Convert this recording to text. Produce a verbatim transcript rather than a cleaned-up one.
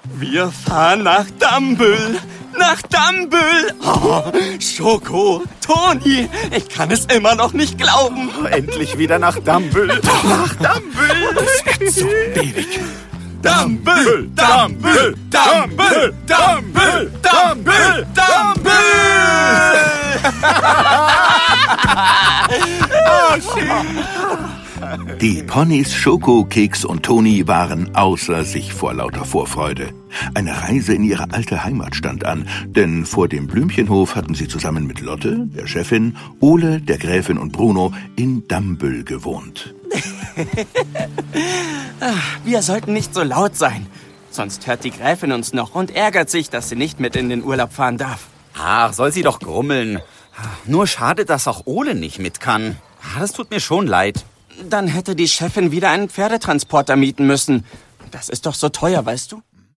Wir fahren nach Dambüll. Nach Dambüll. Oh, Schoko, Toni, ich kann es immer noch nicht glauben. Oh, endlich wieder nach Dambüll. Nach Dambüll. Das wird so ewig. Dambüll, Dambüll, Dambüll, Dambüll, Dambüll, Dambüll. Die Ponys Schoko, Keks und Toni waren außer sich vor lauter Vorfreude. Eine Reise in ihre alte Heimat stand an, denn vor dem Blümchenhof hatten sie zusammen mit Lotte, der Chefin, Ole, der Gräfin und Bruno in Dambüll gewohnt. Wir sollten nicht so laut sein, sonst hört die Gräfin uns noch und ärgert sich, dass sie nicht mit in den Urlaub fahren darf. Ach, soll sie doch grummeln. Nur schade, dass auch Ole nicht mit kann. Das tut mir schon leid. Dann hätte die Chefin wieder einen Pferdetransporter mieten müssen. Das ist doch so teuer, weißt du?